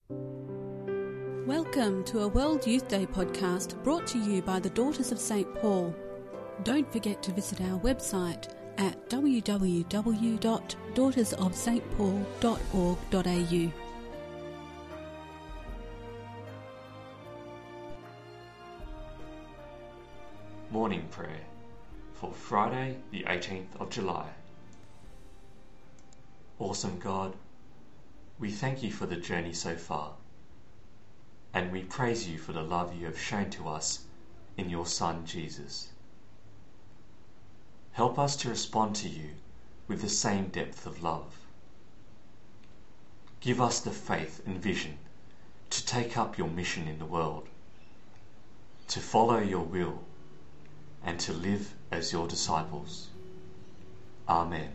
Welcome to a World Youth Day podcast brought to you by the Daughters of St. Paul. Don't forget to visit our website at www.daughtersofstpaul.org.au. Morning Prayer for Friday the 18th of July. Awesome God, we thank you for the journey so far, and we praise you for the love you have shown to us in your Son Jesus. Help us to respond to you with the same depth of love. Give us the faith and vision to take up your mission in the world, to follow your will, and to live as your disciples. Amen.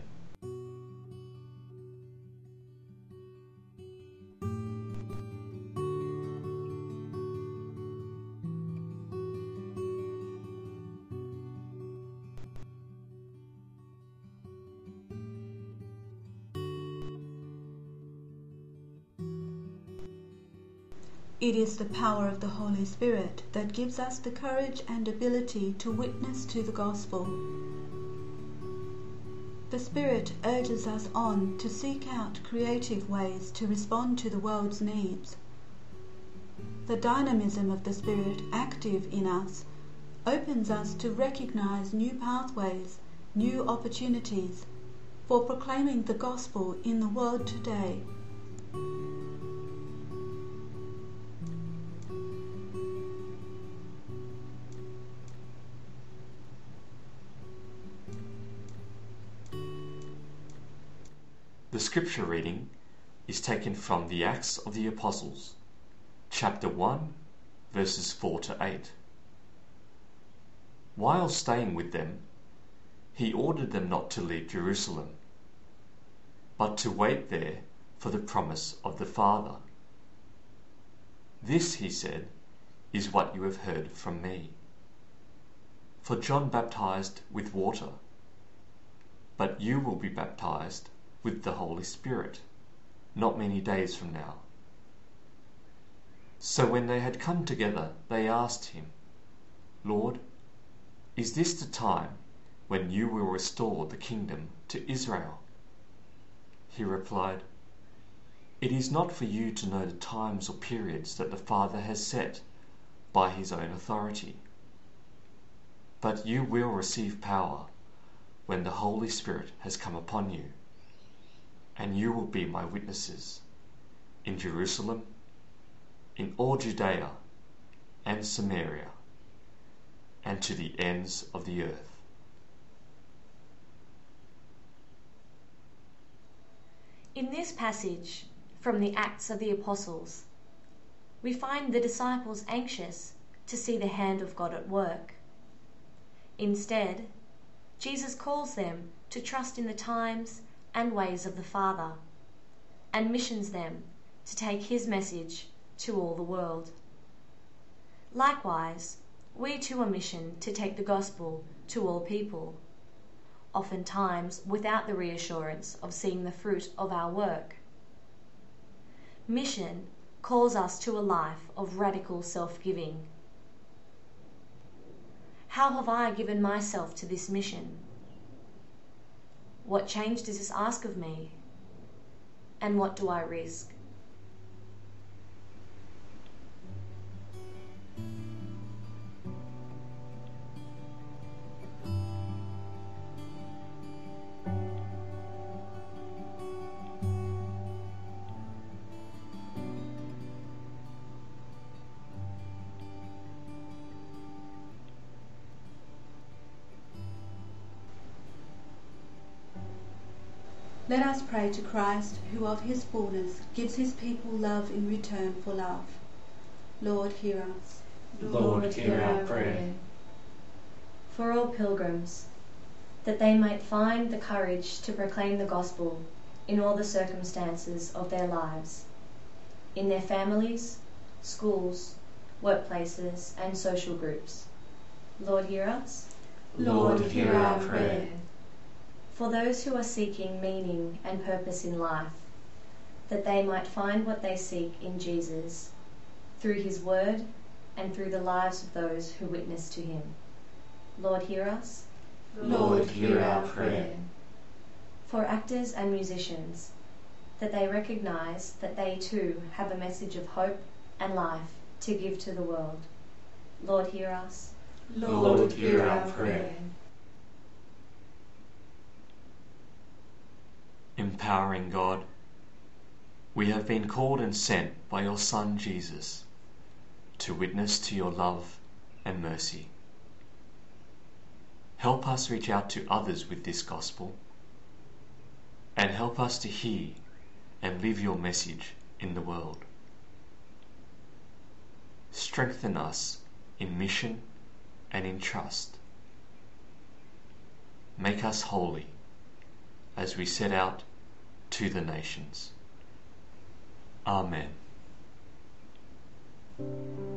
It is the power of the Holy Spirit that gives us the courage and ability to witness to the gospel. The Spirit urges us on to seek out creative ways to respond to the world's needs. The dynamism of the Spirit active in us opens us to recognize new pathways, new opportunities for proclaiming the gospel in the world today. The scripture reading is taken from the Acts of the Apostles, chapter 1, verses 4 to 8. While staying with them, he ordered them not to leave Jerusalem, but to wait there for the promise of the Father. This, he said, is what you have heard from me. For John baptized with water, but you will be baptized with the Holy Spirit not many days from now. So when they had come together, they asked him, Lord, is this the time when you will restore the kingdom to Israel? He replied, It is not for you to know the times or periods that the Father has set by his own authority, but you will receive power when the Holy Spirit has come upon you, and you will be my witnesses in Jerusalem, in all Judea and Samaria, and to the ends of the earth. In this passage from the Acts of the Apostles, we find the disciples anxious to see the hand of God at work. Instead, Jesus calls them to trust in the times and ways of the Father, and missions them to take his message to all the world. Likewise, we too are missioned to take the gospel to all people, oftentimes without the reassurance of seeing the fruit of our work. Mission calls us to a life of radical self-giving. How have I given myself to this mission? What change does this ask of me? And what do I risk? Let us pray to Christ, who of his fullness gives his people love in return for love. Lord, hear us. Lord, hear our prayer. For all pilgrims, that they might find the courage to proclaim the gospel in all the circumstances of their lives, in their families, schools, workplaces, and social groups. Lord, hear us. Lord, hear our prayer. For those who are seeking meaning and purpose in life, that they might find what they seek in Jesus, through his word and through the lives of those who witness to him. Lord, hear us. Lord, hear our prayer. For actors and musicians, that they recognise that they too have a message of hope and life to give to the world. Lord, hear us. Lord, hear our prayer. Empowering God, we have been called and sent by your Son Jesus to witness to your love and mercy. Help us reach out to others with this gospel, and help us to hear and live your message in the world. Strengthen us in mission and in trust. Make us holy as we set out to the nations. Amen.